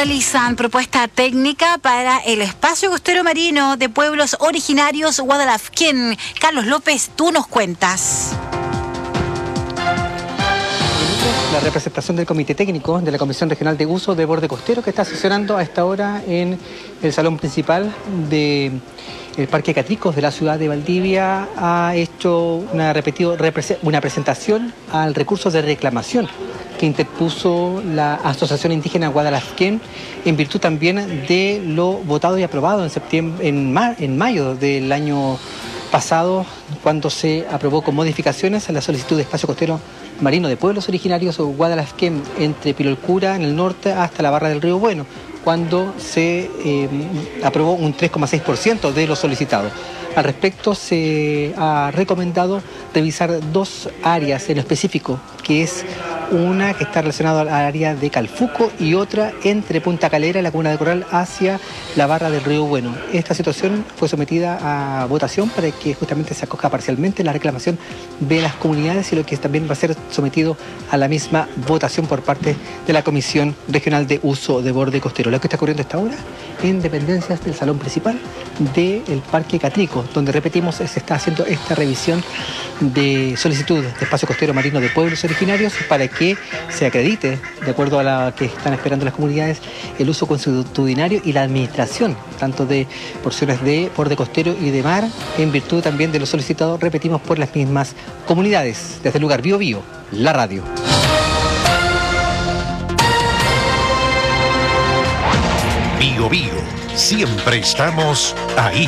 Realizan propuesta técnica para el espacio costero marino de pueblos originarios Guadalafquén. Carlos López, tú nos cuentas. La representación del Comité Técnico de la Comisión Regional de Uso de Borde Costero, que está sesionando a esta hora en el salón principal del Parque Catricos de la ciudad de Valdivia, ha hecho una presentación al recurso de reclamación que interpuso la Asociación Indígena Guadalafquén en virtud también de lo votado y aprobado en mayo del año pasado, cuando se aprobó con modificaciones a la solicitud de espacio costero marino de pueblos originarios o Guadalafquén entre Pilolcura en el norte hasta la barra del Río Bueno, cuando se aprobó un 3,6% de lo solicitado. Al respecto, se ha recomendado revisar dos áreas en específico, que es una que está relacionada al área de Calfuco y otra entre Punta Calera, la comuna de Corral, hacia la barra del Río Bueno. Esta situación fue sometida a votación para que justamente se acoja parcialmente la reclamación de las comunidades y lo que también va a ser sometido a la misma votación por parte de la Comisión Regional de Uso de Borde Costero. Lo que está ocurriendo a esta hora en dependencias del salón principal del Parque Catrico, donde, repetimos, se está haciendo esta revisión de solicitud de espacio costero marino de pueblos originarios para que se acredite, de acuerdo a la que están esperando las comunidades, el uso consuetudinario y la administración, tanto de porciones de borde costero y de mar, en virtud también de lo solicitado, repetimos, por las mismas comunidades. Desde el lugar Bio Bio, la radio. Bio Bio, siempre estamos ahí.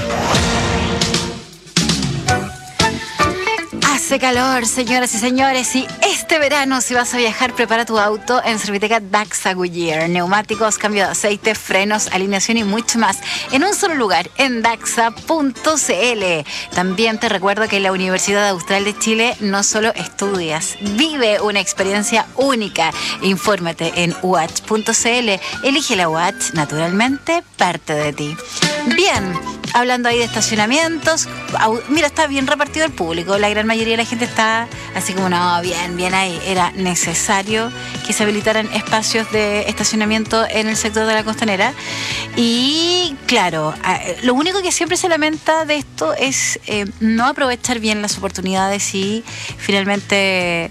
Hace calor, señoras y señores, y este verano, si vas a viajar, prepara tu auto en Serviteca Daxa Goodyear. Neumáticos, cambio de aceite, frenos, alineación y mucho más en un solo lugar, en daxa.cl. También te recuerdo que en la Universidad Austral de Chile no solo estudias, vive una experiencia única. Infórmate en uach.cl. Elige la UACH, naturalmente, parte de ti. Bien, hablando ahí de estacionamientos, mira, está bien repartido el público. La gran mayoría de la gente está así como, no, bien ahí. Era necesario que se habilitaran espacios de estacionamiento en el sector de la costanera. Y claro, lo único que siempre se lamenta de esto es no aprovechar bien las oportunidades y finalmente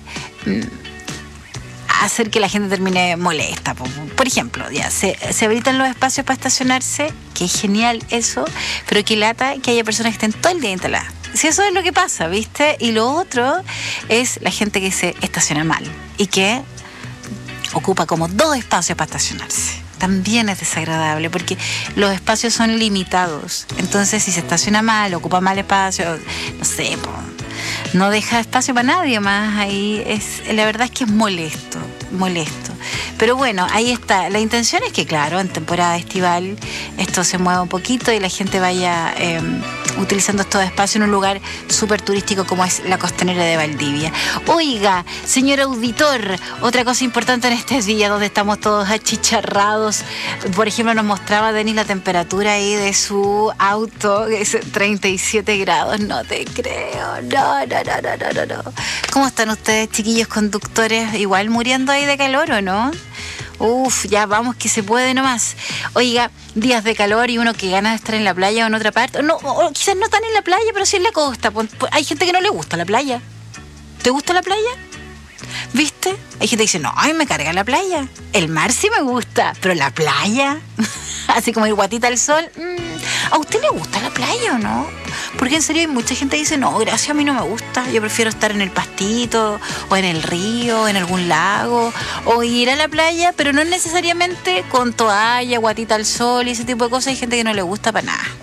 hacer que la gente termine molesta. Por ejemplo, ya se habilitan los espacios para estacionarse, que es genial eso, pero que lata que haya personas que estén todo el día instaladas. Si eso es lo que pasa, ¿viste? Y lo otro es la gente que se estaciona mal y que ocupa como 2 espacios para estacionarse. También es desagradable porque los espacios son limitados. Entonces, si se estaciona mal, ocupa mal espacio, no sé, no deja espacio para nadie más. Ahí la verdad es que es molesto. Pero bueno, ahí está. La intención es que, claro, en temporada estival esto se mueva un poquito y la gente vaya utilizando estos espacios en un lugar súper turístico como es la costanera de Valdivia. Oiga, señor auditor, otra cosa importante en este día donde estamos todos achicharrados. Por ejemplo, nos mostraba Denis la temperatura ahí de su auto, que es 37 grados. No te creo, no. ¿Cómo están ustedes, chiquillos conductores? Igual muriendo ahí de calor, ¿o no? Uf, ya vamos que se puede nomás. Oiga, días de calor y uno que gana de estar en la playa o en otra parte. No, o quizás no tan en la playa, pero sí en la costa. Hay gente que no le gusta la playa. ¿Te gusta la playa? ¿Viste? Hay gente que dice, no, ay, me carga la playa. El mar sí me gusta, pero la playa, así como ir guatita al sol. ¿A usted le gusta la playa o no? Porque en serio hay mucha gente que dice, no, gracias, a mí no me gusta. Yo prefiero estar en el pastito, o en el río, en algún lago, o ir a la playa, pero no necesariamente con toalla, guatita al sol y ese tipo de cosas. Hay gente que no le gusta para nada.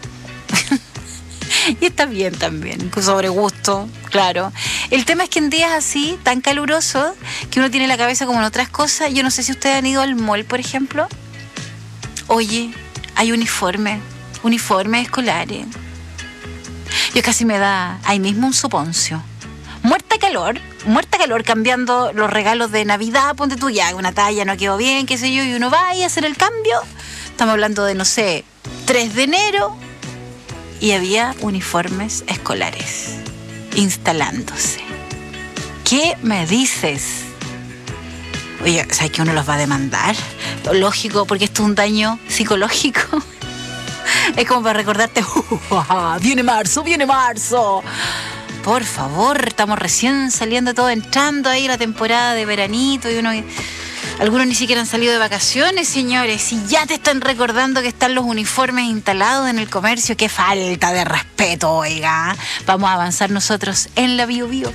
Y está bien también, sobre gusto, claro. El tema es que en días así, tan calurosos, que uno tiene la cabeza como en otras cosas. Yo no sé si ustedes han ido al mall, por ejemplo. Oye, hay uniformes escolares. Yo casi me da ahí mismo un soponcio. Muerta calor, cambiando los regalos de Navidad. Ponte tú, ya, una talla no quedó bien, qué sé yo, y uno va a hacer el cambio. Estamos hablando de, no sé, 3 de enero. Y había uniformes escolares instalándose. ¿Qué me dices? Oye, ¿sabes que uno los va a demandar? Lógico, porque esto es un daño psicológico. Es como para recordarte, viene marzo. Por favor, estamos recién saliendo todo, entrando ahí la temporada de veranito y algunos ni siquiera han salido de vacaciones, señores, y ya te están recordando que están los uniformes instalados en el comercio. ¡Qué falta de respeto, oiga! Vamos a avanzar nosotros en la Bio Bio.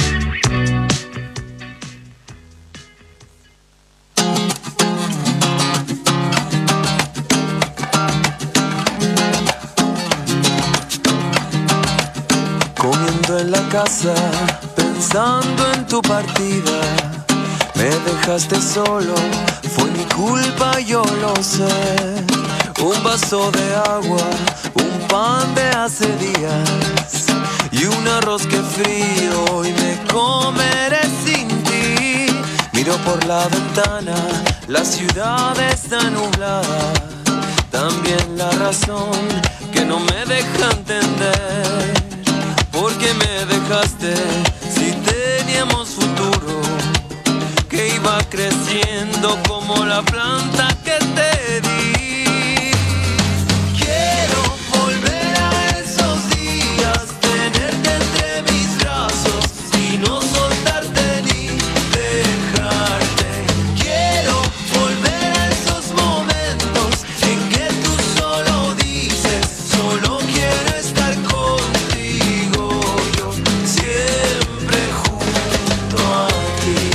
Comiendo en la casa, pensando en tu partida. Me dejaste solo, fue mi culpa, yo lo sé. Un vaso de agua, un pan de hace días y un arroz que frío y me comeré sin ti. Miro por la ventana, la ciudad está nublada. También la razón que no me deja entender. ¿Por qué me dejaste si teníamos futuro? Que iba creciendo como la planta que te di. Quiero volver a esos días, tenerte entre mis brazos y no soltarte ni dejarte. Quiero volver a esos momentos en que tú solo dices, solo quiero estar contigo, yo siempre junto a ti.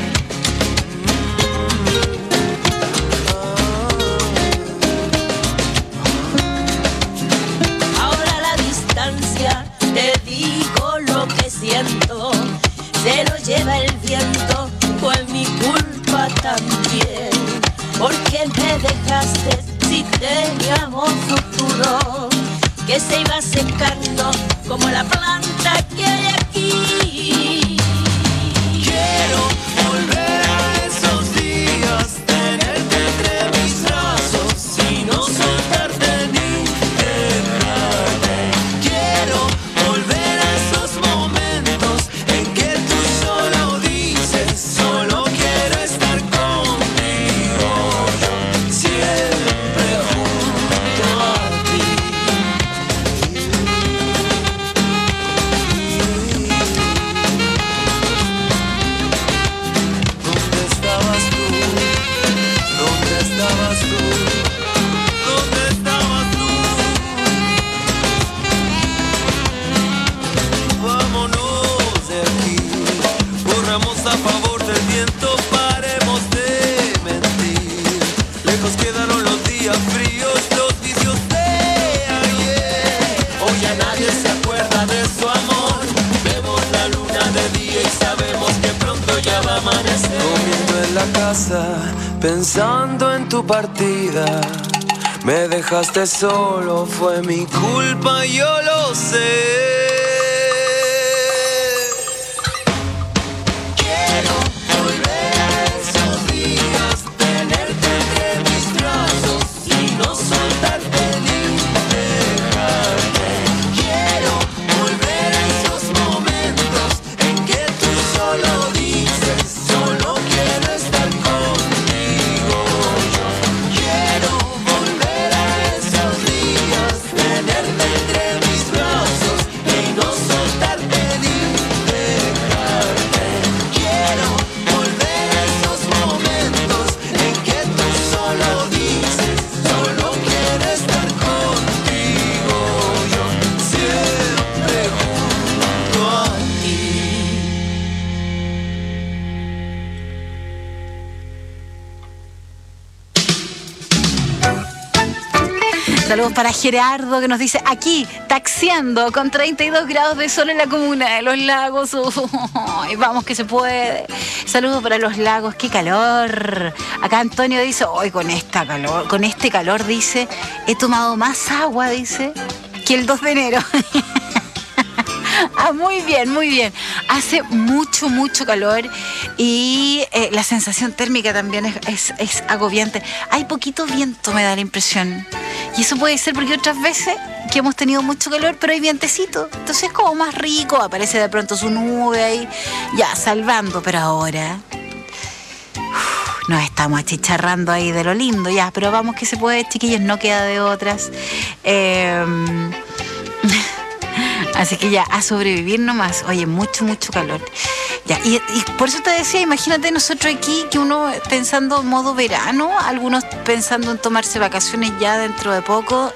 Se lo lleva el viento, fue mi culpa también. Porque me dejaste si teníamos futuro, que se iba secando como la planta que hay aquí. Quiero volver a esos días, tenerte entre mis brazos y no soltarte ni dejarte. Quiero volver a esos momentos en que tú solo dices, solo quiero estar contigo, yo siempre junto a ti. ¿Dónde estabas tú? ¿Dónde estabas tú? ¿Dónde estabas tú? Vámonos de aquí, corramos a favor del viento, paremos de mentir. Lejos quedaron los días fríos, los vicios de ayer. Hoy ya nadie se acuerda de su amor. Vemos la luna de día y sabemos que pronto ya va a amanecer. Comiendo en la casa, pensando en tu partida. Me dejaste solo, fue mi culpa, yo lo sé. Quiero volver a esos días, tenerte entre mis brazos y no soltarte ni dejarte. Quiero volver a esos momentos en que tú solo dices, solo quiero estar contigo, yo quiero volver a esos días, tenerte entre mis brazos y no soltarte ni dejarte. Quiero volver a esos momentos en que tú solo dices, solo quiero estar contigo, yo siempre junto a ti. Saludos para Gerardo, que nos dice aquí, taxiando con 32 grados de sol en la comuna de Los Lagos. Ay, vamos que se puede. Saludos para Los Lagos, qué calor. Acá Antonio dice, hoy con este calor, dice, he tomado más agua, dice, que el 2 de enero. Ah, muy bien, muy bien. Hace mucho, mucho calor y la sensación térmica también es agobiante. Hay poquito viento, me da la impresión. Y eso puede ser porque otras veces que hemos tenido mucho calor, pero hay vientecito. Entonces es como más rico, aparece de pronto su nube ahí, ya, salvando. Pero ahora nos estamos achicharrando ahí de lo lindo, ya, pero vamos que se puede, chiquillos, no queda de otras. Así que ya, a sobrevivir nomás. Oye, mucho calor. Ya, y por eso te decía, imagínate nosotros aquí, que uno pensando en modo verano, algunos pensando en tomarse vacaciones ya dentro de poco.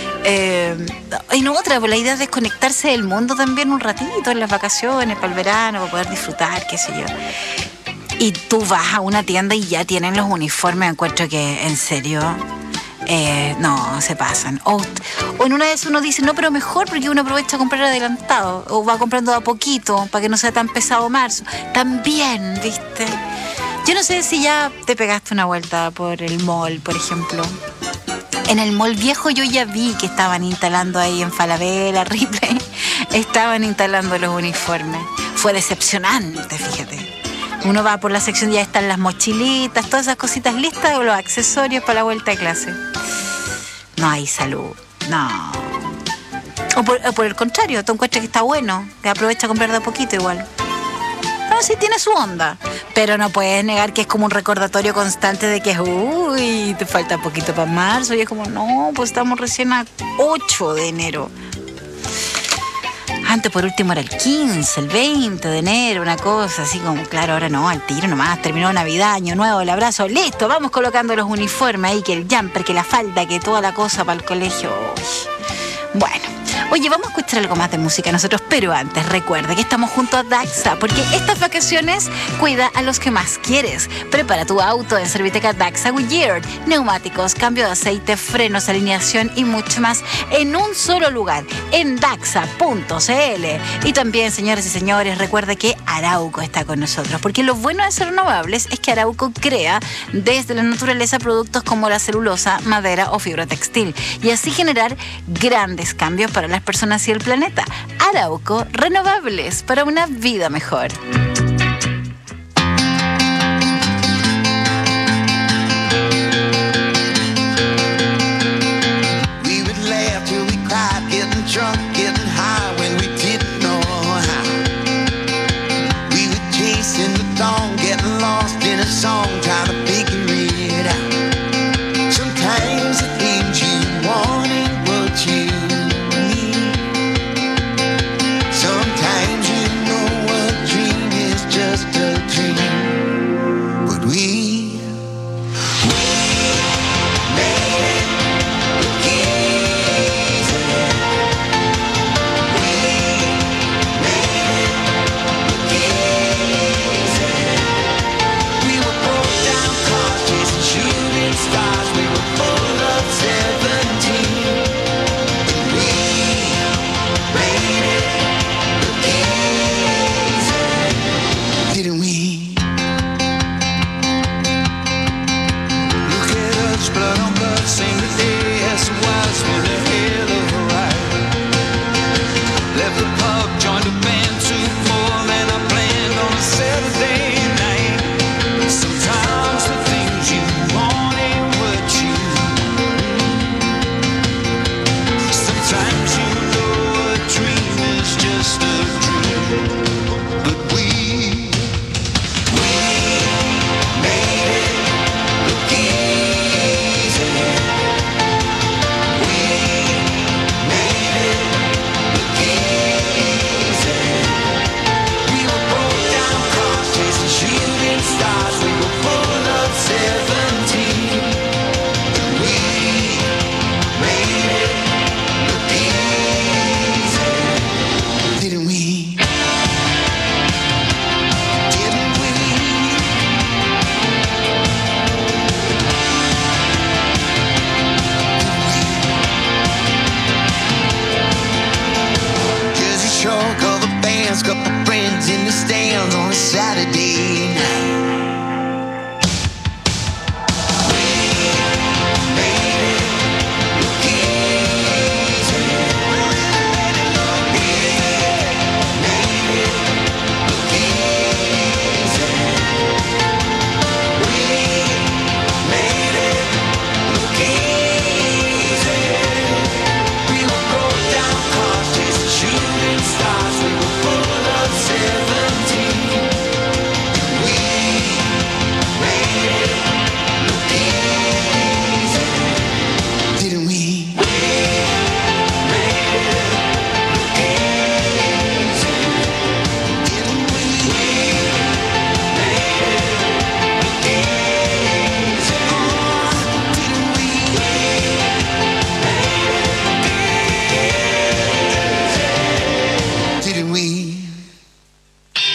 Y no otra, pues la idea es desconectarse del mundo también un ratito en las vacaciones, para el verano, para poder disfrutar, qué sé yo. Y tú vas a una tienda y ya tienen los uniformes, encuentro que en serio no, se pasan. O en una vez uno dice, no, pero mejor porque uno aprovecha a comprar adelantado, o va comprando de a poquito para que no sea tan pesado marzo. También, ¿viste? Yo no sé si ya te pegaste una vuelta por el mall, por ejemplo. En el mall viejo yo ya vi que estaban instalando ahí en Falabella, Ripley, estaban instalando los uniformes. Fue decepcionante, fíjate. Uno va por la sección, ya están las mochilitas, todas esas cositas listas, o los accesorios para la vuelta de clase. No hay salud, no. O por el contrario, tú encuentras que está bueno, que aprovecha a comprar de a poquito igual. No, sí tiene su onda, pero no puedes negar que es como un recordatorio constante de que, uy, te falta poquito para marzo, y es como, no, pues estamos recién a 8 de enero. Antes por último era el 15, el 20 de enero, una cosa así como, claro, ahora no, al tiro nomás, terminó Navidad, Año Nuevo, el abrazo, listo, vamos colocando los uniformes ahí, que el jumper, que la falda, que toda la cosa para el colegio. Uy. Bueno, oye, vamos a escuchar algo más de música nosotros, pero antes recuerda que estamos junto a Daxa, porque estas vacaciones cuida a los que más quieres. Prepara tu auto en Serviteca Daxa Goodyear, neumáticos, cambio de aceite, frenos, alineación y mucho más en un solo lugar, en daxa.cl. Y también, señoras y señores, recuerda que Arauco está con nosotros, porque lo bueno de ser renovables es que Arauco crea desde la naturaleza productos como la celulosa, madera o fibra textil, y así generar grandes cambios para las personas y el planeta. Arauco, renovables para una vida mejor. We would laugh till we cried, getting drunk, getting high when we didn't know how. We were chasing the dawn, getting lost in a song, trying to figure it out. Sometimes it means you wanting what you need. Sometimes you know what dream is.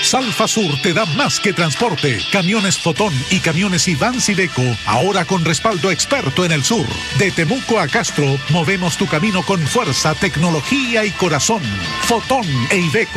Salfa Sur te da más que transporte. Camiones Fotón y camiones Ivans Iveco, ahora con respaldo experto en el sur. De Temuco a Castro, movemos tu camino con fuerza, tecnología y corazón. Fotón e Iveco.